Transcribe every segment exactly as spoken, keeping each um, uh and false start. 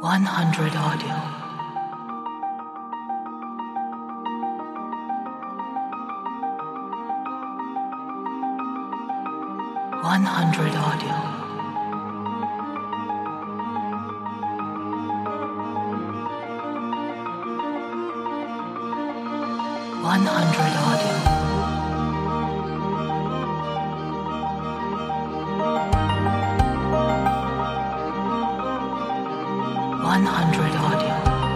one hundred audio. one hundred audio. one hundred audio. one hundred audio.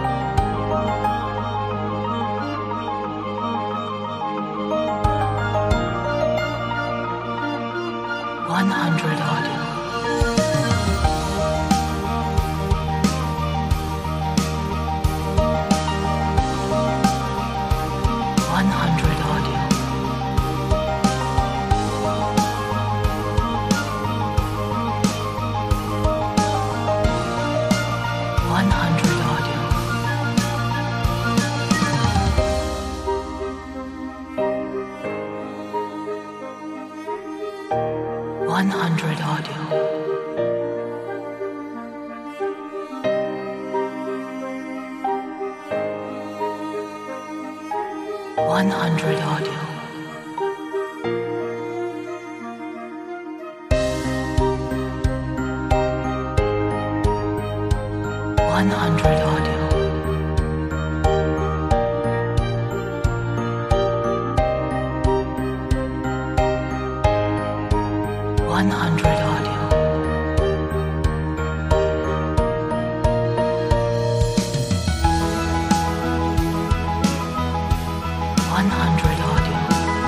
one hundred audio. one hundred audio. one hundred audio. one hundred audio. one hundred audio. one hundred audio. one hundred audio. one hundred audio.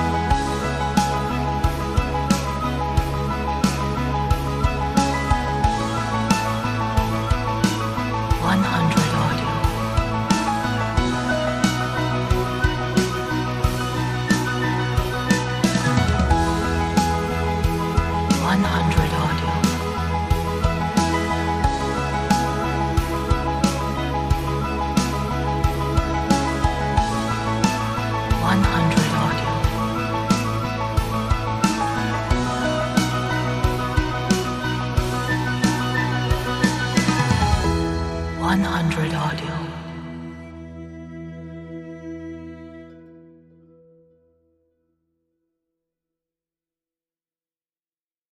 one hundred audio. one hundred audio. one hundred audio. one hundred audio.